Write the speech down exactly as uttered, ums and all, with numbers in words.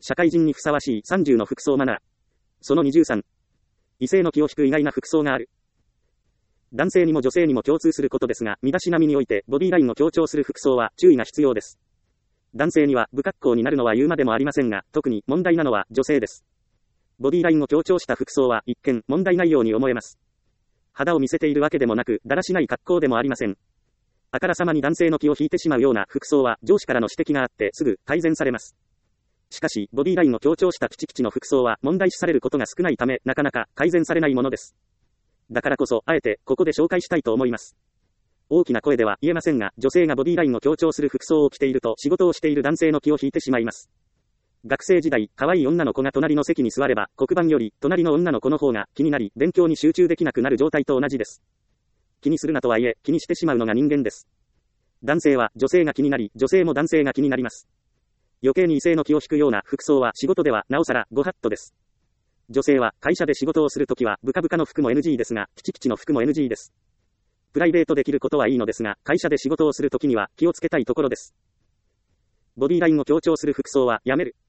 社会人にふさわしいさんじゅうの服装マナー。そのにじゅうさん。異性の気を引く意外な服装がある。男性にも女性にも共通することですが、身だしなみにおいてボディラインを強調する服装は注意が必要です。男性には不格好になるのは言うまでもありませんが、特に問題なのは女性です。ボディラインを強調した服装は一見問題ないように思えます。肌を見せているわけでもなく、だらしない格好でもありません。あからさまに男性の気を引いてしまうような服装は上司からの指摘があってすぐ改善されます。しかし、ボディラインを強調したピチピチの服装は問題視されることが少ないため、なかなか改善されないものです。だからこそ、あえてここで紹介したいと思います。大きな声では言えませんが、女性がボディラインを強調する服装を着ていると仕事をしている男性の気を引いてしまいます。学生時代、可愛い女の子が隣の席に座れば、黒板より隣の女の子の方が気になり、勉強に集中できなくなる状態と同じです。気にするなとはいえ、気にしてしまうのが人間です。男性は女性が気になり、女性も男性が気になります。余計に異性の気を引くような服装は仕事ではなおさらご法度です。女性は会社で仕事をするときはブカブカの服も エヌジー ですが、ピチピチの服も エヌジー です。プライベートで着ることはいいのですが、会社で仕事をするときには気をつけたいところです。ボディラインを強調する服装はやめる。